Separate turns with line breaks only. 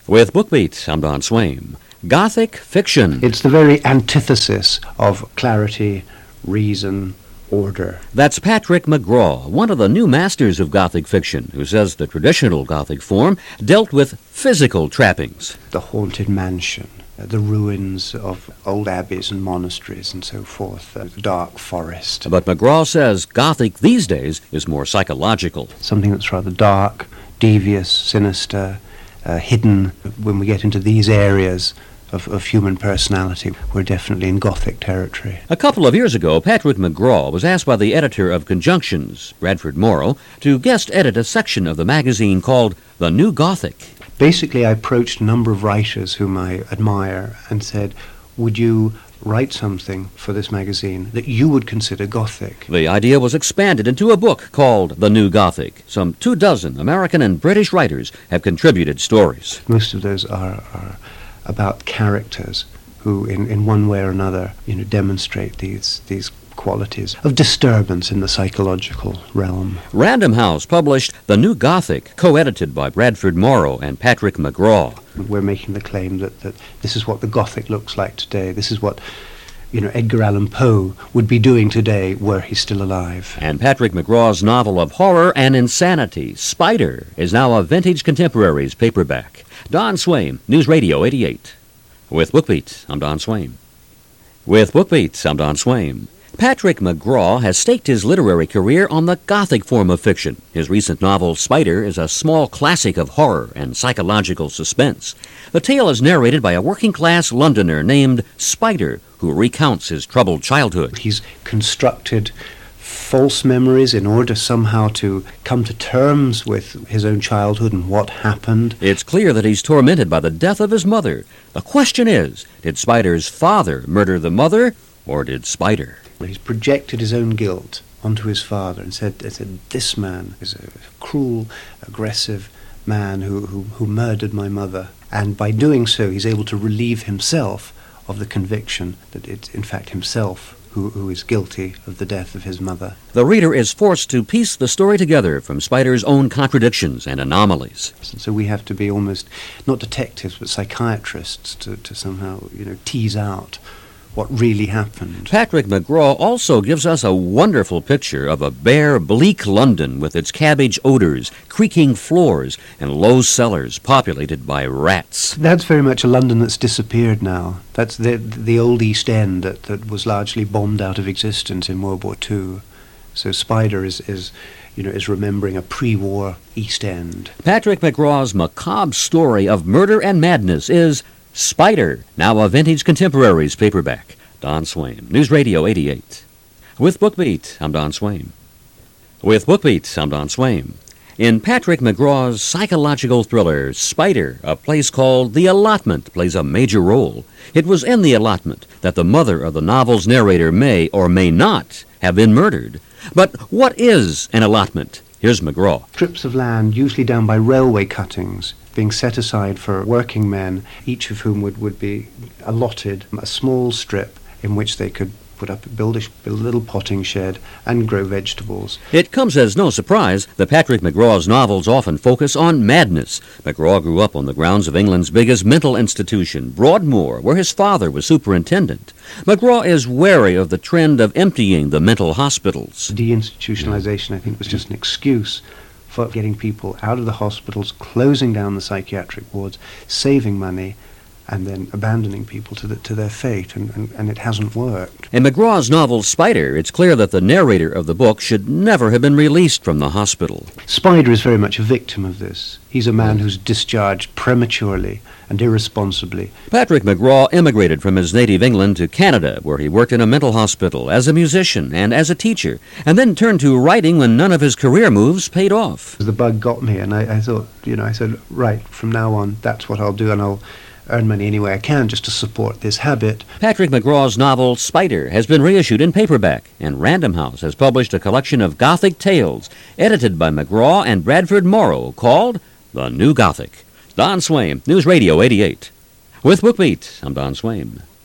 With BookBeat, I'm Don Swaim. Gothic fiction.
It's the very antithesis of clarity, reason, order.
That's Patrick McGraw, one of the new masters of Gothic fiction, who says the traditional Gothic form dealt with physical trappings.
The haunted mansion, the ruins of old abbeys and monasteries and so forth, the dark forest.
But McGraw says Gothic these days is more psychological.
Something that's rather dark, devious, sinister, hidden. When we get into these areas of human personality, we're definitely in Gothic territory.
A couple of years ago, Patrick McGraw was asked by the editor of Conjunctions, Bradford Morrow, to guest edit a section of the magazine called The New Gothic.
Basically, I approached a number of writers whom I admire and said, would you write something for this magazine that you would consider Gothic?
The idea was expanded into a book called The New Gothic. Some 24 American and British writers have contributed stories.
Most of those are about characters who, in one way or another, demonstrate these qualities of disturbance in the psychological realm.
Random House published The New Gothic, co-edited by Bradford Morrow and Patrick McGraw.
We're making the claim that this is what the Gothic looks like today. This is what Edgar Allan Poe would be doing today were he still alive.
And Patrick McGraw's novel of horror and insanity, Spider, is now a Vintage Contemporaries paperback. Don Swaim, News Radio 88. With BookBeat, I'm Don Swaim. With BookBeat, I'm Don Swaim. Patrick McGraw has staked his literary career on the Gothic form of fiction. His recent novel, Spider, is a small classic of horror and psychological suspense. The tale is narrated by a working-class Londoner named Spider, who recounts his troubled childhood.
He's constructed false memories in order somehow to come to terms with his own childhood and what happened.
It's clear that he's tormented by the death of his mother. The question is, did Spider's father murder the mother, or did Spider?
He's projected his own guilt onto his father and said this man is a cruel, aggressive man who murdered my mother. And by doing so, he's able to relieve himself of the conviction that it's in fact himself who is guilty of the death of his mother.
The reader is forced to piece the story together from Spider's own contradictions and anomalies.
So we have to be almost, not detectives, but psychiatrists to somehow, tease out what really happened.
Patrick McGraw also gives us a wonderful picture of a bare, bleak London with its cabbage odors, creaking floors, and low cellars populated by rats.
That's very much a London that's disappeared now. That's the old East End that was largely bombed out of existence in World War II. So Spider is remembering a pre-war East End.
Patrick McGraw's macabre story of murder and madness is Spider, now a Vintage Contemporaries paperback. Don Swaim, News Radio 88. With BookBeat, I'm Don Swaim. With BookBeat, I'm Don Swaim. In Patrick McGraw's psychological thriller, Spider, a place called The Allotment plays a major role. It was in The Allotment that the mother of the novel's narrator may or may not have been murdered. But what is an allotment? Here's McGraw.
Strips of land, usually down by railway cuttings, being set aside for working men, each of whom would be allotted a small strip in which they could build a little potting shed and grow vegetables.
It comes as no surprise that Patrick McGraw's novels often focus on madness. McGraw grew up on the grounds of England's biggest mental institution, Broadmoor, where his father was superintendent. McGraw is wary of the trend of emptying the mental hospitals.
Deinstitutionalization, I think, was just an excuse for getting people out of the hospitals, closing down the psychiatric wards, saving money, and then abandoning people to their fate, and it hasn't worked.
In McGraw's novel Spider, it's clear that the narrator of the book should never have been released from the hospital.
Spider is very much a victim of this. He's a man who's discharged prematurely and irresponsibly.
Patrick McGraw immigrated from his native England to Canada, where he worked in a mental hospital as a musician and as a teacher, and then turned to writing when none of his career moves paid off.
The bug got me, and I thought, I said, right, from now on, that's what I'll do, and I'll earn money any way I can just to support this habit.
Patrick McGraw's novel Spider has been reissued in paperback, and Random House has published a collection of Gothic tales edited by McGraw and Bradford Morrow called The New Gothic. Don Swaim, News Radio 88. With BookBeat, I'm Don Swaim.